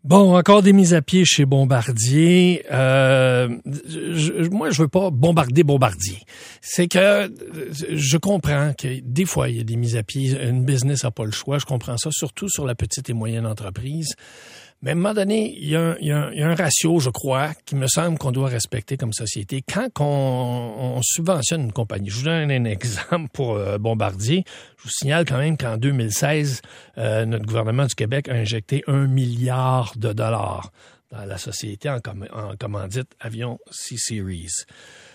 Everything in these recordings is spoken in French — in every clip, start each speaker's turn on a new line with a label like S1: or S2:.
S1: Bon, encore des mises à pied chez Bombardier. Moi, je veux pas bombarder Bombardier. C'est que je comprends que des fois, il y a des mises à pied. Une business n'a pas le choix. Je comprends ça, surtout sur la petite et moyenne entreprise. Mais à un moment donné, il y a un ratio, je crois, qui me semble qu'on doit respecter comme société. Quand on subventionne une compagnie, je vous donne un exemple pour Bombardier. Je vous signale quand même qu'en 2016, notre gouvernement du Québec a injecté 1 milliard de dollars dans la société en commandite avion C-Series.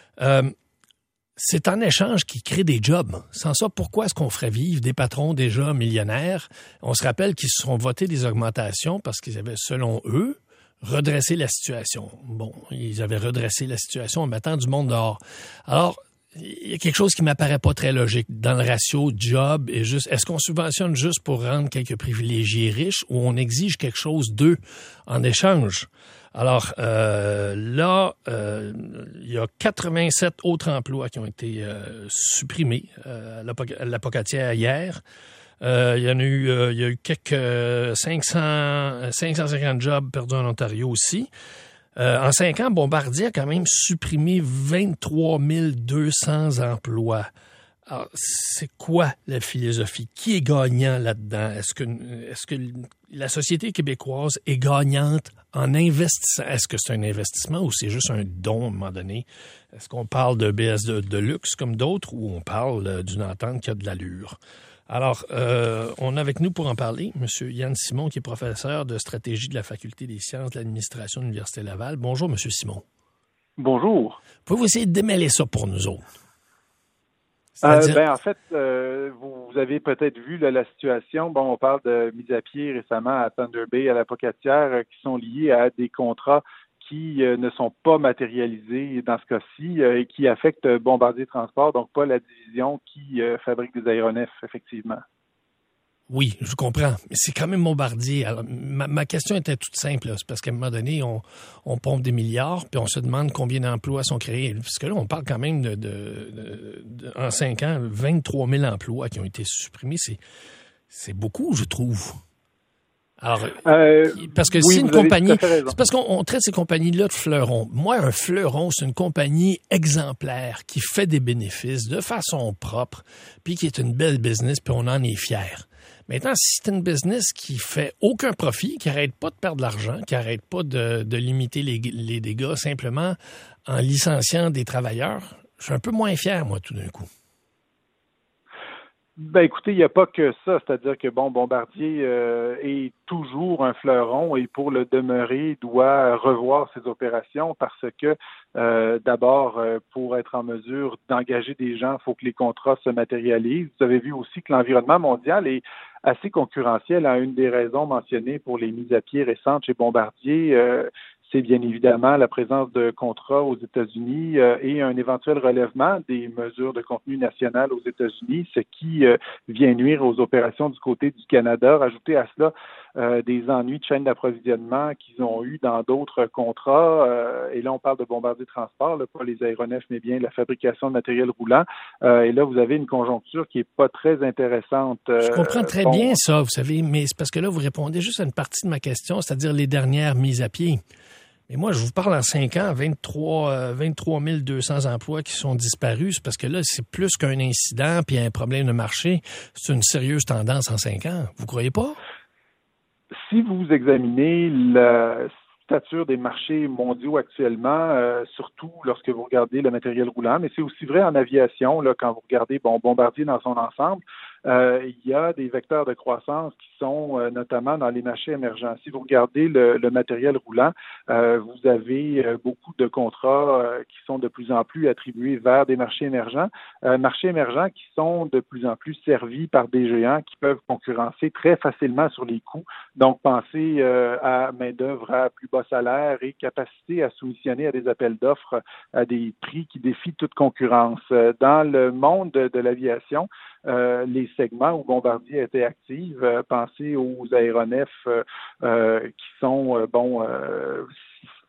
S1: C'est en échange qu'ils créent des jobs. Sans ça, pourquoi est-ce qu'on ferait vivre des patrons déjà millionnaires? On se rappelle qu'ils se sont votés des augmentations parce qu'ils avaient, selon eux, redressé la situation. Bon, ils avaient redressé la situation en mettant du monde dehors. Alors, il y a quelque chose qui m'apparaît pas très logique dans le ratio job et juste. Est-ce qu'on subventionne juste pour rendre quelques privilégiés riches ou on exige quelque chose d'eux en échange? Alors là, il y a 87 autres emplois qui ont été supprimés à l'Apocatière hier. Il y a eu quelques 550 jobs perdus en Ontario aussi. En 5 ans, Bombardier a quand même supprimé 23 200 emplois. Alors, c'est quoi la philosophie? Qui est gagnant là-dedans? Est-ce que la société québécoise est gagnante en investissant? Est-ce que c'est un investissement ou c'est juste un don à un moment donné? Est-ce qu'on parle de BS de luxe comme d'autres ou on parle d'une entente qui a de l'allure? Alors, on a avec nous pour en parler M. Yann Simon, qui est professeur de stratégie de la Faculté des sciences de l'administration de l'Université Laval. Bonjour, M. Simon.
S2: Bonjour.
S1: Pouvez-vous essayer de démêler ça pour nous autres?
S2: En fait, vous avez peut-être vu là, la situation. Bon, on parle de mise à pied récemment à Thunder Bay, à l'Apocatière, qui sont liés à des contrats qui ne sont pas matérialisés dans ce cas-ci et qui affectent Bombardier Transport, donc pas la division qui fabrique des aéronefs, effectivement.
S1: Oui, je comprends. Mais c'est quand même Bombardier. Alors, ma question était toute simple. Là. C'est parce qu'à un moment donné, on pompe des milliards, puis on se demande combien d'emplois sont créés. Parce que là, on parle quand même en 5 ans, 23 000 emplois qui ont été supprimés. C'est beaucoup, je trouve. Alors, parce que
S2: oui,
S1: si une compagnie,
S2: c'est
S1: parce qu'on traite ces compagnies-là de fleurons. Moi, un fleuron, c'est une compagnie exemplaire qui fait des bénéfices de façon propre, puis qui est une belle business, puis on en est fier. Maintenant, si c'est une business qui fait aucun profit, qui arrête pas de perdre de l'argent, qui arrête pas de limiter les dégâts simplement en licenciant des travailleurs, je suis un peu moins fier, moi, tout d'un coup.
S2: Ben écoutez, il n'y a pas que ça, c'est-à-dire que Bombardier est toujours un fleuron et pour le demeurer, doit revoir ses opérations parce que d'abord, pour être en mesure d'engager des gens, il faut que les contrats se matérialisent. Vous avez vu aussi que l'environnement mondial est assez concurrentiel. Une des raisons mentionnées pour les mises à pied récentes chez Bombardier, c'est bien évidemment la présence de contrats aux États-Unis et un éventuel relèvement des mesures de contenu national aux États-Unis, ce qui vient nuire aux opérations du côté du Canada. Rajouter à cela des ennuis de chaîne d'approvisionnement qu'ils ont eu dans d'autres contrats. Et là, on parle de Bombardier Transport, là, pas les aéronefs, mais bien la fabrication de matériel roulant. Et là, vous avez une conjoncture qui est pas très intéressante.
S1: Je comprends très bien ça, vous savez, mais c'est parce que là, vous répondez juste à une partie de ma question, c'est-à-dire les dernières mises à pied. Mais moi, je vous parle en 5 ans, 23 200 emplois qui sont disparus. C'est parce que là, c'est plus qu'un incident puis un problème de marché. C'est une sérieuse tendance en 5 ans. Vous croyez pas?
S2: Si vous examinez la stature des marchés mondiaux actuellement, surtout lorsque vous regardez le matériel roulant, mais c'est aussi vrai en aviation, là, quand vous regardez Bombardier dans son ensemble, il y a des vecteurs de croissance qui sont notamment dans les marchés émergents. Si vous regardez le matériel roulant, vous avez beaucoup de contrats qui sont de plus en plus attribués vers des marchés émergents qui sont de plus en plus servis par des géants qui peuvent concurrencer très facilement sur les coûts. Donc, pensez à main-d'œuvre à plus bas salaire et capacité à soumissionner à des appels d'offres à des prix qui défient toute concurrence. Dans le monde de l'aviation, les segments où Bombardier était active, pensez aux aéronefs qui sont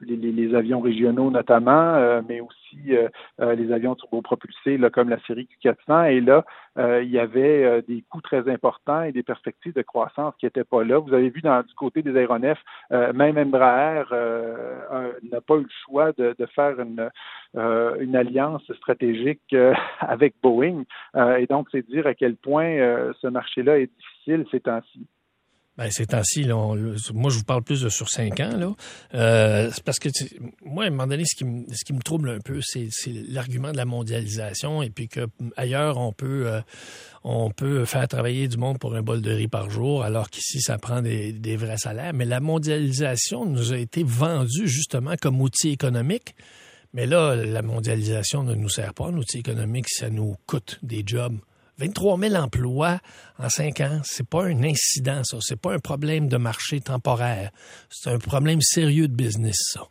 S2: les avions régionaux notamment, mais aussi les avions turbopropulsés là, comme la série Q400. Et là, il y avait des coûts très importants et des perspectives de croissance qui n'étaient pas là. Vous avez vu du côté des aéronefs, même Embraer n'a pas eu le choix de faire une alliance stratégique avec Boeing. Et donc, c'est dire à quel point ce marché-là est difficile ces temps-ci.
S1: Ben, ces temps-ci, là, moi, je vous parle plus de sur 5 ans, là. C'est parce que, moi, à un moment donné, ce qui me trouble un peu, c'est l'argument de la mondialisation et puis que ailleurs, on peut faire travailler du monde pour un bol de riz par jour, alors qu'ici, ça prend des vrais salaires. Mais la mondialisation nous a été vendue, justement, comme outil économique. Mais là, la mondialisation ne nous sert pas en outil économique, ça nous coûte des jobs. 23 000 emplois en 5 ans, c'est pas un incident, ça. C'est pas un problème de marché temporaire. C'est un problème sérieux de business, ça.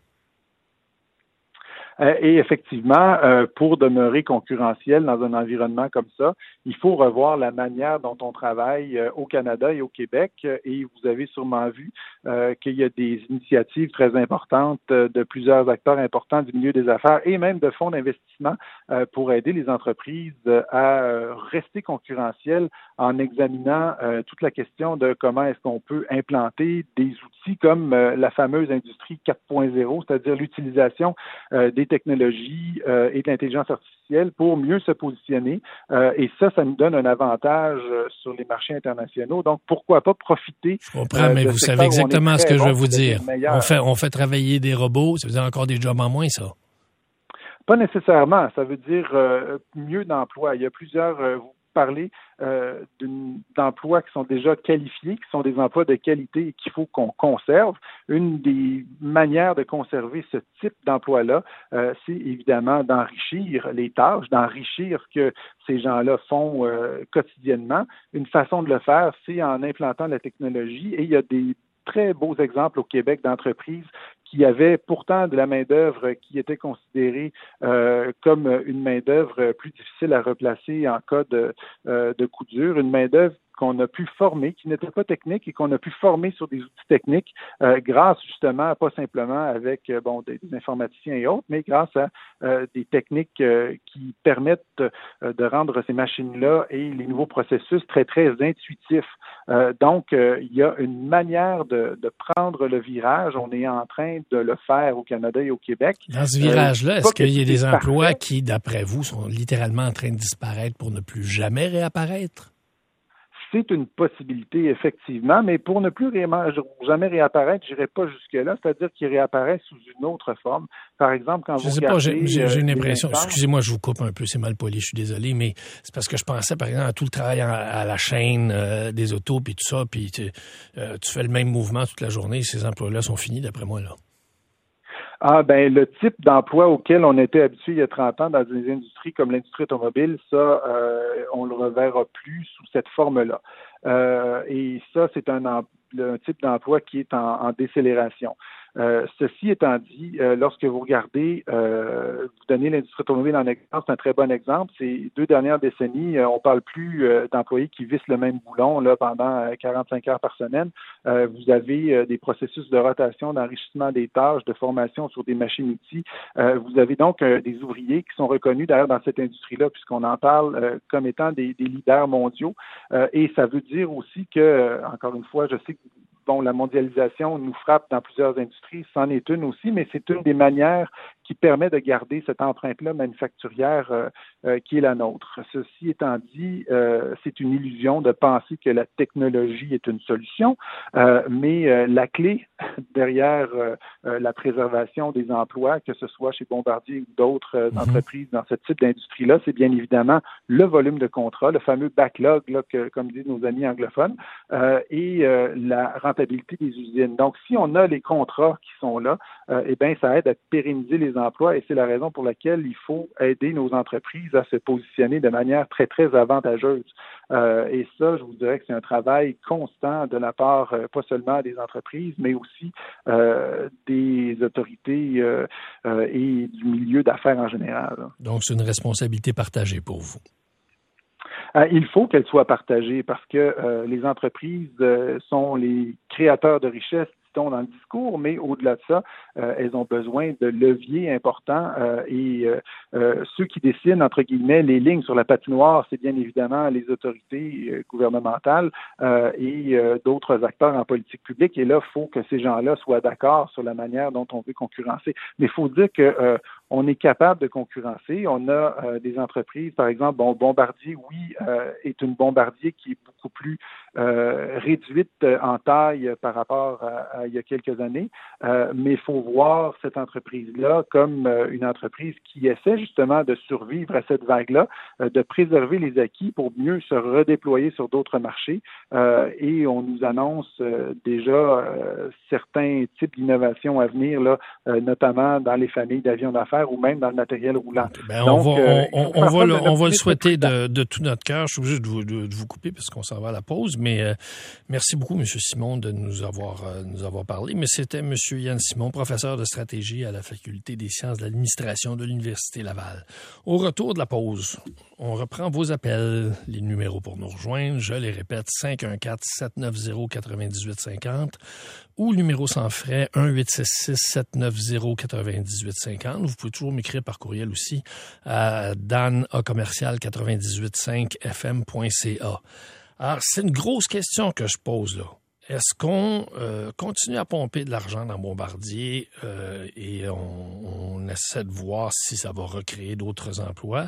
S2: Et effectivement, pour demeurer concurrentiel dans un environnement comme ça, il faut revoir la manière dont on travaille au Canada et au Québec. Et vous avez sûrement vu qu'il y a des initiatives très importantes de plusieurs acteurs importants du milieu des affaires et même de fonds d'investissement pour aider les entreprises à rester concurrentielles en examinant toute la question de comment est-ce qu'on peut implanter des outils comme la fameuse industrie 4.0, c'est-à-dire l'utilisation des technologies et de l'intelligence artificielle pour mieux se positionner. Et ça nous donne un avantage sur les marchés internationaux. Donc, pourquoi pas profiter?
S1: Je comprends, mais vous savez exactement ce que je veux vous dire. On fait travailler des robots, ça veut dire encore des jobs en moins, ça?
S2: Pas nécessairement. Ça veut dire mieux d'emplois. Il y a plusieurs... vous parlez d'emplois qui sont déjà qualifiés, qui sont des emplois de qualité et qu'il faut qu'on conserve. Une des manières de conserver ce type d'emploi-là, c'est évidemment d'enrichir les tâches, d'enrichir ce que ces gens-là font quotidiennement. Une façon de le faire, c'est en implantant la technologie et il y a des très beaux exemples au Québec d'entreprises qui avaient pourtant de la main-d'œuvre qui était considérée comme une main-d'œuvre plus difficile à replacer en cas de coup dur, une main-d'œuvre qu'on a pu former, qui n'était pas technique et qu'on a pu former sur des outils techniques grâce justement, pas simplement avec des informaticiens et autres, mais grâce à des techniques qui permettent de rendre ces machines-là et les nouveaux processus très, très intuitifs. Donc, il y a une manière de prendre le virage. On est en train de le faire au Canada et au Québec.
S1: Dans ce virage-là, est-ce qu'il y a des emplois qui, d'après vous, sont littéralement en train de disparaître pour ne plus jamais réapparaître?
S2: C'est une possibilité, effectivement, mais pour ne plus jamais réapparaître, je n'irai pas jusque-là, c'est-à-dire qu'il réapparaît sous une autre forme. Par exemple, quand vous regardez...
S1: J'ai une impression, excusez-moi, je vous coupe un peu, c'est mal poli, je suis désolé, mais c'est parce que je pensais, par exemple, à tout le travail à la chaîne des autos, puis tout ça, puis tu fais le même mouvement toute la journée, ces emplois-là sont finis, d'après moi, là.
S2: Le type d'emploi auquel on était habitué il y a 30 ans dans des industries comme l'industrie automobile, ça, on le reverra plus sous cette forme-là. Et ça, c'est un type d'emploi qui est en décélération. Ceci étant dit, lorsque vous regardez, vous donnez l'industrie automobile en exemple, c'est un très bon exemple. Ces 2 dernières décennies, on parle plus d'employés qui vissent le même boulon là pendant 45 heures par semaine. Vous avez des processus de rotation, d'enrichissement des tâches, de formation sur des machines-outils. Vous avez donc des ouvriers qui sont reconnus d'ailleurs dans cette industrie-là, puisqu'on en parle comme étant des leaders mondiaux. Et ça veut dire aussi que, encore une fois, je sais que la mondialisation nous frappe dans plusieurs industries, c'en est une aussi, mais c'est une des manières qui permet de garder cette empreinte-là manufacturière qui est la nôtre. Ceci étant dit, c'est une illusion de penser que la technologie est une solution, mais la clé derrière la préservation des emplois, que ce soit chez Bombardier ou d'autres entreprises dans ce type d'industrie-là, c'est bien évidemment le volume de contrats, le fameux backlog, là, comme disent nos amis anglophones, et la rentabilité des usines. Donc, si on a les contrats qui sont là, ça aide à pérenniser les emplois et c'est la raison pour laquelle il faut aider nos entreprises à se positionner de manière très, très avantageuse. Et ça, je vous dirais que c'est un travail constant de la part, pas seulement des entreprises, mais aussi des autorités et du milieu d'affaires en général.
S1: Donc, c'est une responsabilité partagée pour vous.
S2: Il faut qu'elle soit partagée parce que les entreprises sont les créateurs de richesses dit-on dans le discours, mais au-delà de ça, elles ont besoin de leviers importants et ceux qui dessinent, entre guillemets, les lignes sur la patinoire, c'est bien évidemment les autorités gouvernementales et d'autres acteurs en politique publique. Et là, il faut que ces gens-là soient d'accord sur la manière dont on veut concurrencer. Mais il faut dire que on est capable de concurrencer. On a des entreprises, par exemple, Bombardier, oui, est une Bombardier qui est beaucoup plus réduite en taille par rapport à il y a quelques années, mais il faut voir cette entreprise-là comme une entreprise qui essaie justement de survivre à cette vague-là, de préserver les acquis pour mieux se redéployer sur d'autres marchés, et on nous annonce déjà certains types d'innovations à venir, là, notamment dans les familles d'avions d'affaires ou même dans le matériel roulant.
S1: Ben, donc, on va le souhaiter de tout notre cœur. Je suis obligé de vous couper parce qu'on s'en va à la pause, mais merci beaucoup, M. Simon, de nous avoir parlé. Mais c'était M. Yann Simon, professeur de stratégie à la Faculté des sciences de l'administration de l'Université Laval. Au retour de la pause, on reprend vos appels, les numéros pour nous rejoindre. Je les répète, 514-790-9850 ou le numéro sans frais 1-866-790-9850. Vous pouvez toujours m'écrire par courriel aussi à dan@commercial985fm.ca. Alors, c'est une grosse question que je pose là. Est-ce qu'on continue à pomper de l'argent dans Bombardier et on essaie de voir si ça va recréer d'autres emplois?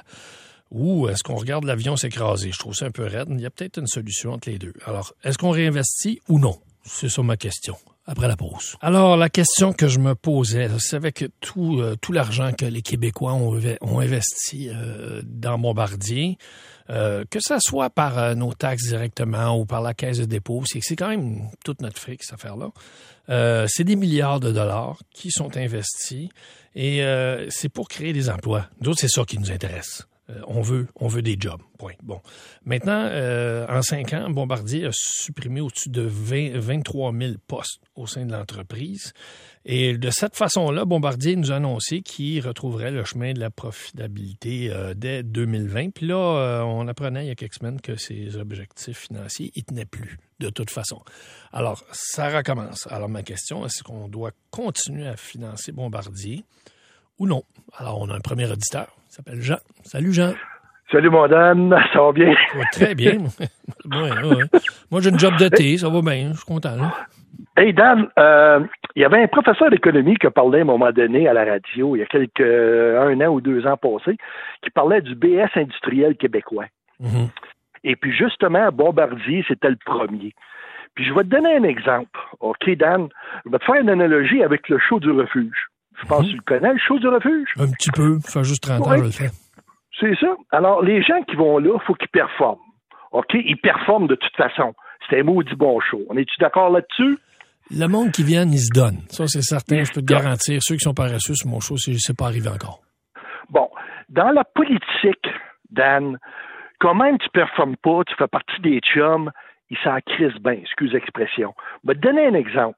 S1: Ou est-ce qu'on regarde l'avion s'écraser? Je trouve ça un peu raide. Il y a peut-être une solution entre les deux. Alors, est-ce qu'on réinvestit ou non? C'est ça ma question. Après la pause. Alors, la question que je me posais, c'est avec tout l'argent que les Québécois ont investi dans Bombardier, que ça soit par nos taxes directement ou par la caisse de dépôt, c'est quand même toute notre fric, cette affaire-là. C'est des milliards de dollars qui sont investis et c'est pour créer des emplois. Nous autres, c'est ça qui nous intéresse. On veut des jobs. Point. Bon. Maintenant, en 5 ans, Bombardier a supprimé au-dessus de 23 000 postes au sein de l'entreprise. Et de cette façon-là, Bombardier nous a annoncé qu'il retrouverait le chemin de la profitabilité dès 2020. Puis là, on apprenait il y a quelques semaines que ses objectifs financiers ne tenaient plus, de toute façon. Alors, ça recommence. Alors, ma question, est-ce qu'on doit continuer à financer Bombardier ou non? Alors, on a un premier auditeur. Il s'appelle Jean. Salut, Jean.
S3: Salut, mon Dan. Ça va bien?
S1: Ça va très bien. Ouais. Moi, j'ai une job d'été. Ça va bien. Je suis content. Là.
S3: Hey, Dan, il y avait un professeur d'économie qui a parlé à un moment donné à la radio, il y a un an ou 2 ans passés, qui parlait du BS industriel québécois. Mm-hmm. Et puis, justement, Bombardier, c'était le premier. Puis, je vais te donner un exemple. OK, Dan? Je vais te faire une analogie avec le show du refuge. Je pense que tu le connais, le show du refuge?
S1: Un petit peu. Ça fait juste 30 ans que je le fais.
S3: C'est ça. Alors, les gens qui vont là, il faut qu'ils performent. OK? Ils performent de toute façon. C'est un maudit bon show. On est-tu d'accord là-dessus?
S1: Le monde qui vient, il se donne. Ça, c'est certain. Je peux te garantir. Ceux qui sont paresseux sur mon show, c'est pas arrivé encore.
S3: Bon. Dans la politique, Dan, quand même tu performes pas, tu fais partie des chums, ils s'en crissent bien, excuse l'expression. Je vais te donner un exemple.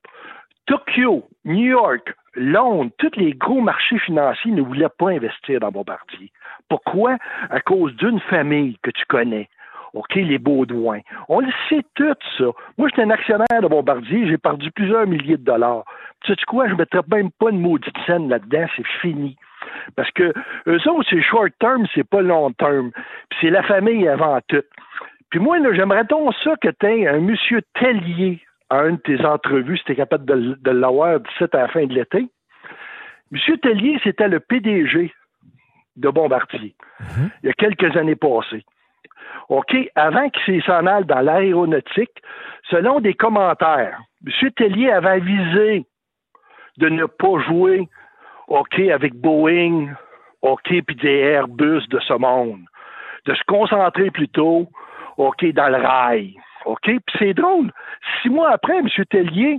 S3: Tokyo, New York, Londres, tous les gros marchés financiers ne voulaient pas investir dans Bombardier. Pourquoi? À cause d'une famille que tu connais. OK, les Baudouin. On le sait tout, ça. Moi, j'étais un actionnaire de Bombardier, j'ai perdu plusieurs milliers de dollars. Tu sais quoi? Je ne mettrais même pas une maudite scène là-dedans, c'est fini. Parce que eux autres, c'est short term, c'est pas long term. Puis c'est la famille avant tout. Puis moi, là, j'aimerais donc ça que tu aies un monsieur Tellier à une de tes entrevues, si tu es capable de l'avoir d'ici à la fin de l'été. Monsieur Tellier, c'était le PDG de Bombardier, il y a quelques années passées. OK, avant qu'il s'en aille dans l'aéronautique, selon des commentaires, M. Tellier avait avisé de ne pas jouer, OK, avec Boeing, OK, puis des Airbus de ce monde, de se concentrer plutôt, OK, dans le rail. OK, puis c'est drôle. 6 mois après, M. Tellier,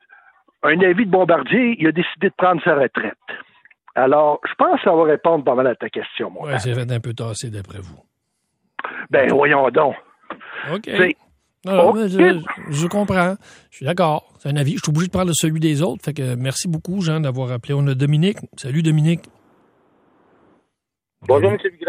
S3: un avis de Bombardier, il a décidé de prendre sa retraite. Alors, je pense que ça va répondre pas mal à ta question, moi.
S1: Oui, c'est fait un peu tassé d'après vous.
S3: Ben, voyons donc.
S1: OK. Alors, je comprends. Je suis d'accord. C'est un avis. Je suis obligé de prendre celui des autres. Fait que merci beaucoup, Jean, d'avoir appelé. On a Dominique. Salut, Dominique.
S4: Bonjour, M. Bigra.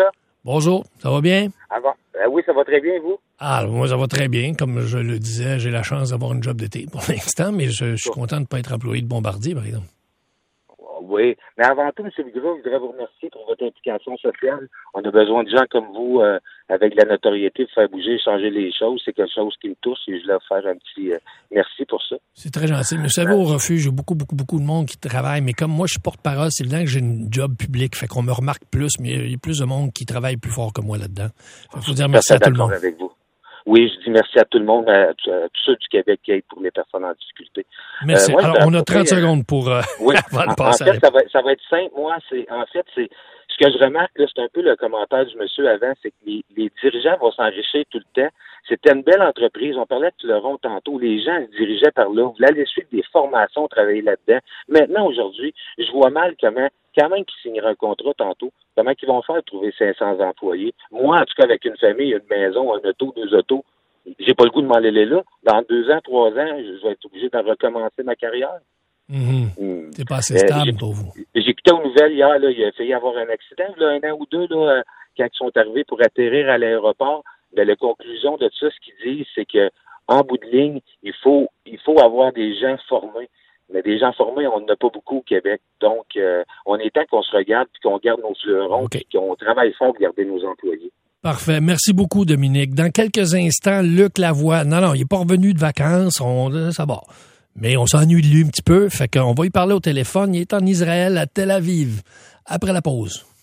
S1: Bonjour, ça va bien?
S4: Oui, ça va très bien, vous?
S1: Ah, moi, ça va très bien. Comme je le disais, j'ai la chance d'avoir une job d'été pour l'instant, mais je suis content de ne pas être employé de Bombardier, par exemple.
S4: Oui, mais avant tout, M. Vigras, je voudrais vous remercier pour votre implication sociale. On a besoin de gens comme vous, avec de la notoriété, pour faire bouger, changer les choses. C'est quelque chose qui me touche et je voulais vous faire un petit merci pour ça.
S1: C'est très gentil. Mais vous savez, au refuge, il y a beaucoup de monde qui travaille. Mais comme moi, je suis porte-parole, c'est évident que j'ai une job publique. Fait qu'on me remarque plus, mais il y a plus de monde qui travaille plus fort que moi là-dedans. Il faut dire merci à tout le monde.
S4: Avec vous. Oui, je dis merci à tout le monde, à tous ceux du Québec qui aident pour les personnes en difficulté.
S1: Merci. Alors, on a 30 secondes pour
S4: oui.
S1: avant de passer.
S4: En fait, ça va être simple. Moi, c'est ce que je remarque, là, c'est un peu le commentaire du monsieur avant, c'est que les dirigeants vont s'enrichir tout le temps. C'était une belle entreprise. On parlait de Fleuron tantôt. Les gens se dirigeaient par là. Vous voulaient aller suivre des formations, travailler là-dedans. Maintenant, aujourd'hui, je vois mal quand même qu'ils signeraient un contrat tantôt, comment ils vont faire trouver 500 employés. Moi, en tout cas, avec une famille, une maison, un auto, 2 autos, j'ai pas le goût de m'en aller là. Dans 2 ans, 3 ans, je vais être obligé de recommencer ma carrière.
S1: C'est pas assez stable pour vous.
S4: J'écoutais aux nouvelles hier, là, il a failli y avoir un accident, là, 1 an ou 2, là, quand ils sont arrivés pour atterrir à l'aéroport. Ben, la conclusion de ça, ce qu'ils disent, c'est que en bout de ligne, il faut avoir des gens formés. Mais des gens formés, on n'en a pas beaucoup au Québec. Donc, on est temps qu'on se regarde puis qu'on garde nos fleurons puis qu'on travaille fort pour garder nos employés.
S1: Parfait. Merci beaucoup, Dominique. Dans quelques instants, Luc Lavoie. Non, il n'est pas revenu de vacances. Ça va. Mais on s'ennuie de lui un petit peu. Fait qu'on va lui parler au téléphone. Il est en Israël, à Tel Aviv. Après la pause.